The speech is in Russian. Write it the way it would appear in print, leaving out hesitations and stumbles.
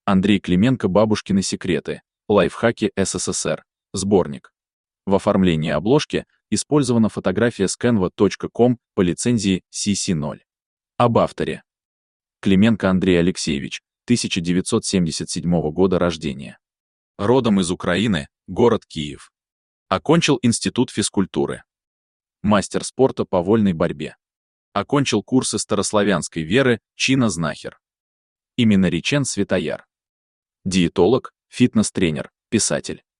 Андрей Клименко «Бабушкины секреты. Лайфхаки СССР». Сборник. В оформлении обложки использована фотография с canva.com по лицензии CC0. Об авторе. Клименко Андрей Алексеевич, 1977 года рождения. Родом из Украины, город Киев. Окончил институт физкультуры. Мастер спорта по вольной борьбе. Окончил курсы старославянской веры, чина-знахер. Имя наречен Святояр. Диетолог, фитнес-тренер, писатель.